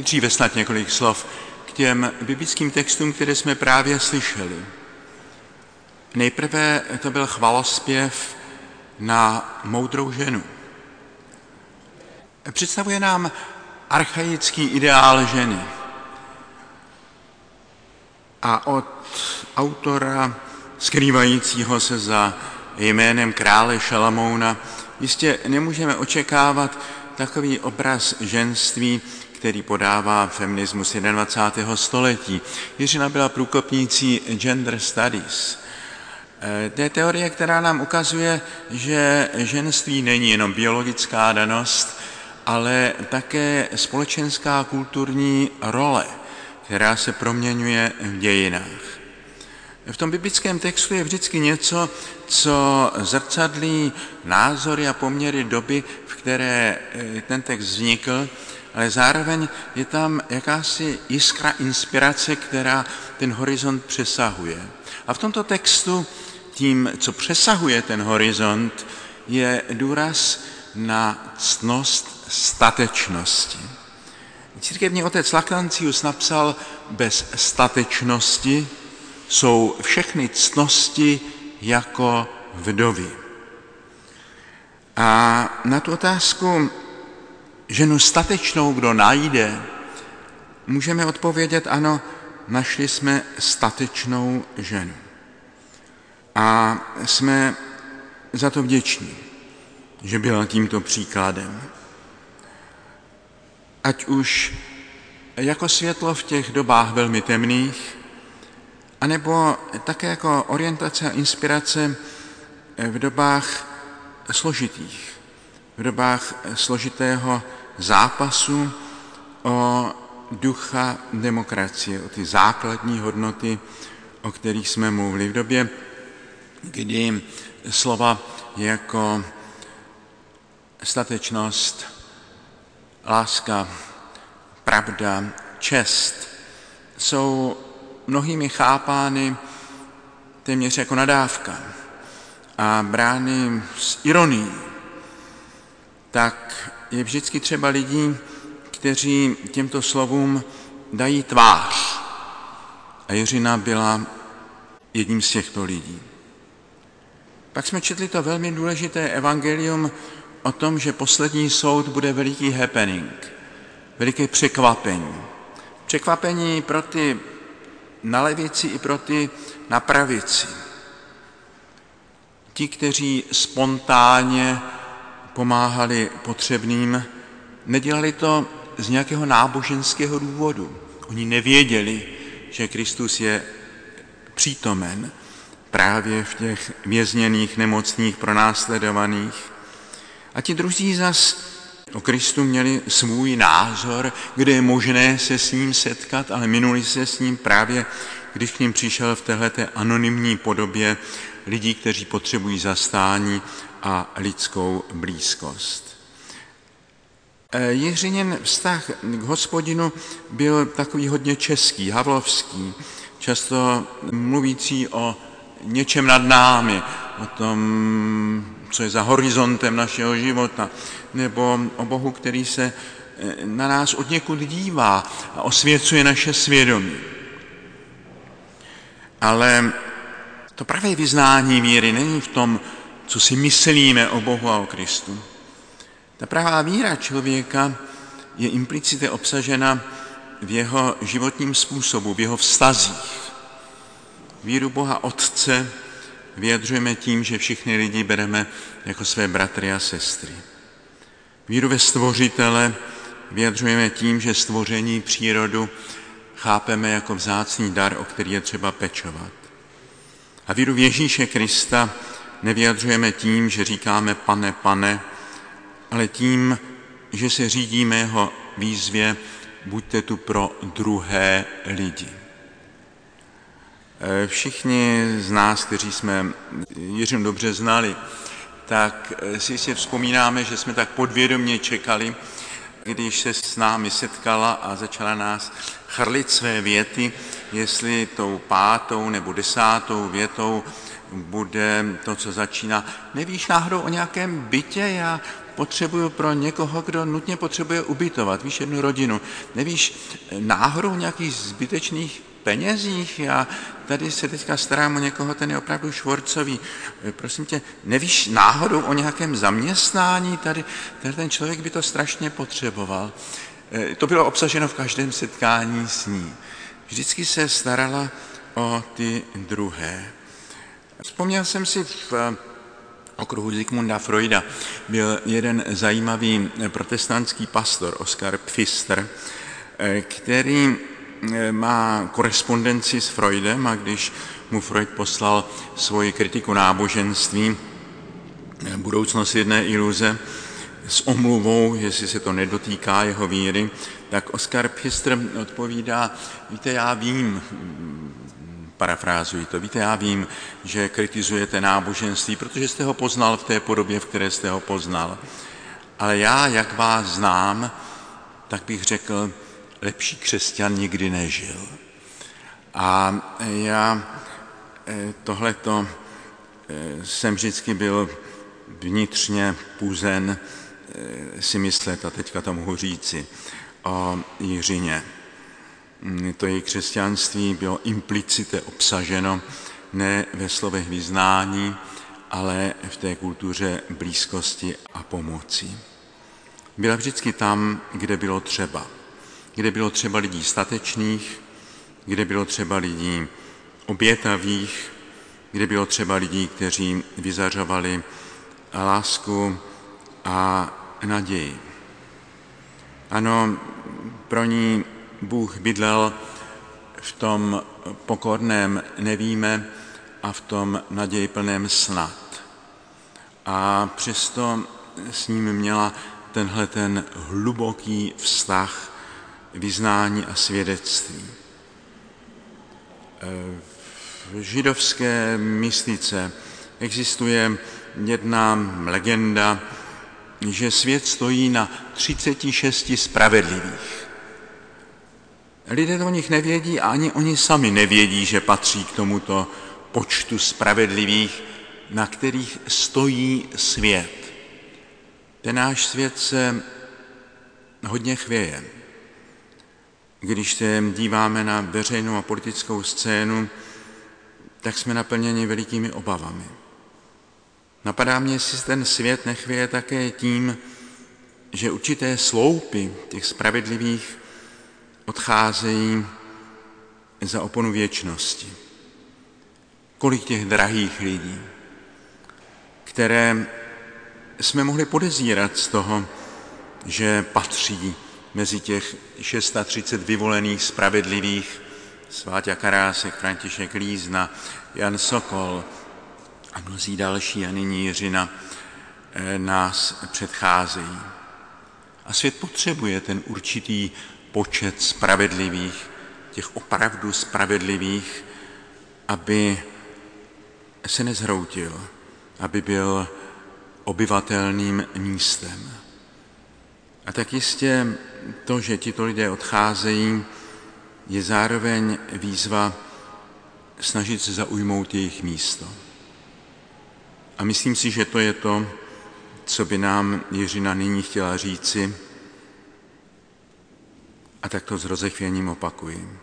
Nejdříve snad několik slov k těm biblickým textům, které jsme právě slyšeli. Nejprve to byl chvalospěv na moudrou ženu. Představuje nám archaický ideál ženy. A od autora skrývajícího se za jménem krále Šalamouna jistě nemůžeme očekávat takový obraz ženství, který podává feminismus 21. století. Jiřina byla průkopnicí gender studies. To je teorie, která nám ukazuje, že ženství není jenom biologická danost, ale také společenská kulturní role, která se proměňuje v dějinách. V tom biblickém textu je vždycky něco, co zrcadlí názory a poměry doby, v které ten text vznikl, ale zároveň je tam jakási jiskra inspirace, která ten horizont přesahuje. A v tomto textu tím, co přesahuje ten horizont, je důraz na ctnost statečnosti. Církevní otec Lactantius napsal, bez statečnosti jsou všechny ctnosti jako vdovy. A na tu otázku, ženu statečnou kdo najde, můžeme odpovědět ano, našli jsme statečnou ženu. A jsme za to vděční, že byla tímto příkladem. Ať už jako světlo v těch dobách velmi temných, anebo také jako orientace a inspirace v dobách složitých, v dobách složitého zápasu o ducha demokracie, o ty základní hodnoty, o kterých jsme mluvili v době, kdy slova jako statečnost, láska, pravda, čest jsou mnohými chápány téměř jako nadávka a brány s ironií, tak je vždycky třeba lidí, kteří těmto slovům dají tvář. A Jiřina byla jedním z těchto lidí. Pak jsme četli to velmi důležité evangelium o tom, že poslední soud bude veliký happening, veliké překvapení. Překvapení pro ty na levici i pro ty na pravici. Ti, kteří spontánně pomáhali potřebným, nedělali to z nějakého náboženského důvodu. Oni nevěděli, že Kristus je přítomen právě v těch vězněných, nemocných, pronásledovaných. A ti druzí zas o Kristu měli svůj názor, kde je možné se s ním setkat, ale minuli se s ním právě, když k ním přišel v téhleté anonymní podobě lidí, kteří potřebují zastání a lidskou blízkost. Jiřinin vztah k Hospodinu byl takový hodně český, havlovský, často mluvící o něčem nad námi, o tom, co je za horizontem našeho života, nebo o Bohu, který se na nás odněkud dívá a osvěcuje naše svědomí. Ale to pravé vyznání víry není v tom, co si myslíme o Bohu a o Kristu. Ta pravá víra člověka je implicitně obsažena v jeho životním způsobu, v jeho vztazích. Víru Boha Otce vyjadřujeme tím, že všichni lidi bereme jako své bratry a sestry. Víru ve Stvořitele vyjadřujeme tím, že stvoření, přírodu chápeme jako vzácný dar, o který je třeba pečovat. A víru v Ježíše Krista nevyjadřujeme tím, že říkáme pane, pane, ale tím, že se řídíme jeho výzvě buďte tu pro druhé lidi. Všichni z nás, kteří jsme Jiřinu dobře znali, tak si vzpomínáme, že jsme tak podvědomě čekali, když se s námi setkala a začala nás chrlit své věty, jestli tou 5. nebo 10. větou bude to, co začíná. Nevíš náhodou o nějakém bytě? Já potřebuju pro někoho, kdo nutně potřebuje ubytovat, víš, jednu rodinu. Nevíš náhodou o nějakých zbytečných penězích? Já tady se teďka starám o někoho, ten je opravdu švorcový. Prosím tě, nevíš náhodou o nějakém zaměstnání? Tady ten člověk by to strašně potřeboval. To bylo obsaženo v každém setkání s ní. Vždycky se starala o ty druhé. Vzpomněl jsem si v okruhu Sigmunda Freuda byl jeden zajímavý protestantský pastor, Oskar Pfister, který má korespondenci s Freudem a když mu Freud poslal svoji kritiku náboženství, Budoucnost jedné iluze, s omluvou, jestli se to nedotýká jeho víry, tak Oskar Pfister odpovídá, víte, já vím, parafrázuji to, víte, já vím, že kritizujete náboženství, protože jste ho poznal v té podobě, v které jste ho poznal. Ale já, jak vás znám, tak bych řekl, lepší křesťan nikdy nežil. A já tohleto jsem vždycky byl vnitřně puzen si myslet, a teďka to mohu říci, o Jiřině. To její křesťanství bylo implicitně obsaženo ne ve slovech vyznání, ale v té kultuře blízkosti a pomoci. Byla vždycky tam, kde bylo třeba. Kde bylo třeba lidí statečných, kde bylo třeba lidí obětavých, kde bylo třeba lidí, kteří vyzařovali lásku a naději. Ano, pro ní Bůh bydlel v tom pokorném nevíme a v tom nadějiplném snad. A přesto s ním měla tenhle ten hluboký vztah vyznání a svědectví. V židovské mystice existuje jedna legenda, že svět stojí na 36 spravedlivých. Lidé to o nich nevědí a ani oni sami nevědí, že patří k tomuto počtu spravedlivých, na kterých stojí svět. Ten náš svět se hodně chvěje. Když se díváme na veřejnou a politickou scénu, tak jsme naplněni velikými obavami. Napadá mě, jestli ten svět nechvěje také tím, že určité sloupy těch spravedlivých odcházejí za oponu věčnosti. Kolik těch drahých lidí, které jsme mohli podezírat z toho, že patří mezi těch 630 vyvolených spravedlivých, Sváťa Karásek, František Lízna, Jan Sokol a mnozí další, a nyní Jiřina nás předcházejí. A svět potřebuje ten určitý počet spravedlivých, těch opravdu spravedlivých, aby se nezhroutil, aby byl obyvatelným místem. A tak jistě to, že tito lidé odcházejí, je zároveň výzva snažit se zaujmout jejich místo. A myslím si, že to je to, co by nám Jiřina nyní chtěla říci, a tak to s rozechvěním opakuji.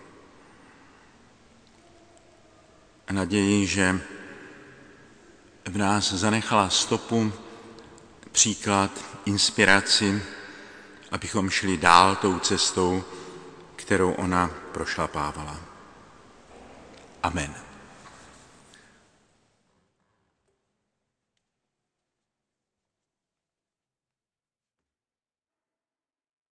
A naději, že v nás zanechala stopu, příklad, inspiraci, abychom šli dál tou cestou, kterou ona prošlapávala. Amen.